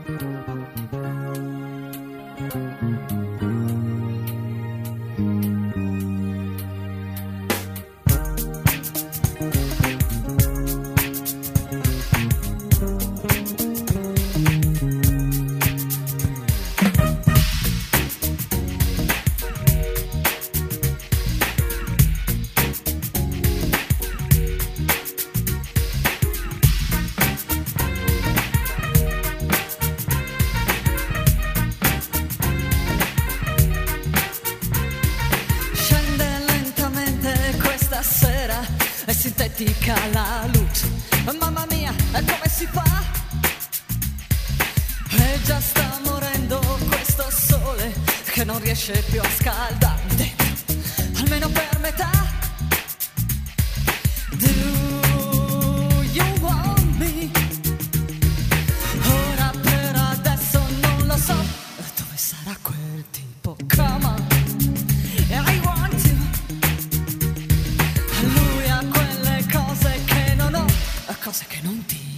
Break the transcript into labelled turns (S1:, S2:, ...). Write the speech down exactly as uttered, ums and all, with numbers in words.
S1: Sintetica la luce, mamma mia, come si fa? E già sta morendo questo sole che non riesce più a scaldarmi dentro, almeno per metà. Do you want me? Ora per adesso non lo so, dove sarà quel tipo? Come on, I want you. Lui ha quelle cose che non ho, cose che non ti